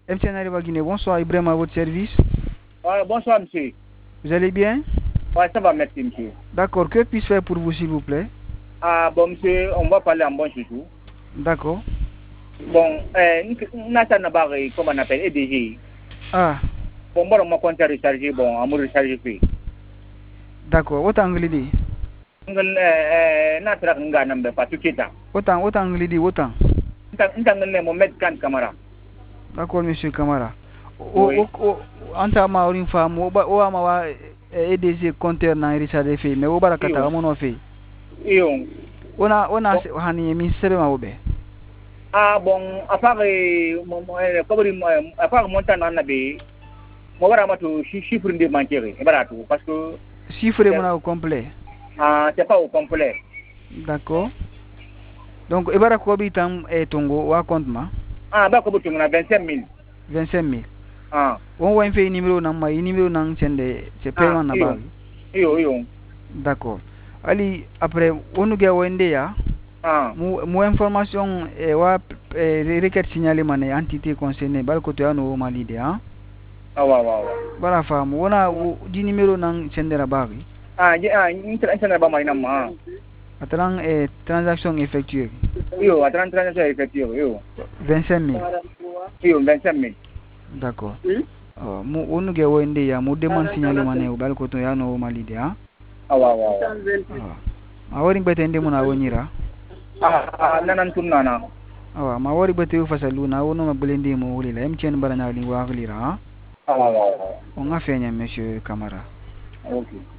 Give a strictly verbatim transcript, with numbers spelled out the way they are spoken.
M T N arrive à Guinée. Bonsoir Ibrahim, à votre service. Ouais, bonsoir monsieur. Vous allez bien? Ouais, ça va, merci monsieur. D'accord, que puis-je faire pour vous s'il vous plaît? Ah bon monsieur, on va parler en bon chouchou. D'accord. Bon, euh, Nathan Nabaré, comme on appelle, E D G. Ah. Bon, moi, on m'a compté recharger, bon, on m'a rechargé fait. D'accord, autant anglais dit. Euh, Nathan Nga Nambe, pas tout ça. Autant, autant anglais dit, autant. Ntangale Mohamed Khan Kamara. D'accord, monsieur Kamara. O o o anta ma orin fam o ba o ama wa E D G compteur na recharger fait mais o barakata amono fait. Iyo. Ona ona hani mi sebe ma obe. Ah bon, à part euh comme à part montant na be mo wara matu chiffre de manquer e barato parce que chiffre mon au complet. Ah, c'est pas au complet. D'accord. Donc e bara ko bi tam e tongo wa compte ma. Ah ba ko butu na vingt-cinq mille. vingt-cinq mille. Ah. On wa fait numéro na ma numéro na sende c'est paiement na ba. Iyo iyo. D'accord. Ali après on ga wende ya. Ah. Mu mu information e wa e, requête signalé mané entité concernée bal ko to ano mali de hein. Ah wa wa wa. Bara fam wona di numéro nang sendera bagi. Ah, ah, international ba mai na ma. Atran e transaction effectuée. Yo, atran transaction effectuée yo. vingt-cinq mille. Yo, vingt-cinq mille. D'accord. Oh, mu onu ge wende ya mu demande signalé mané bal ko to ano mali de hein. Ah wa wa. Ah. Awori betende muna wonyira. Ah, nanan tunna na. Ah, ma wori bete fasalu na wono ma blende mo wuli la M T N barana li wa lira. Ah wa wa. On a fait monsieur Camara. OK.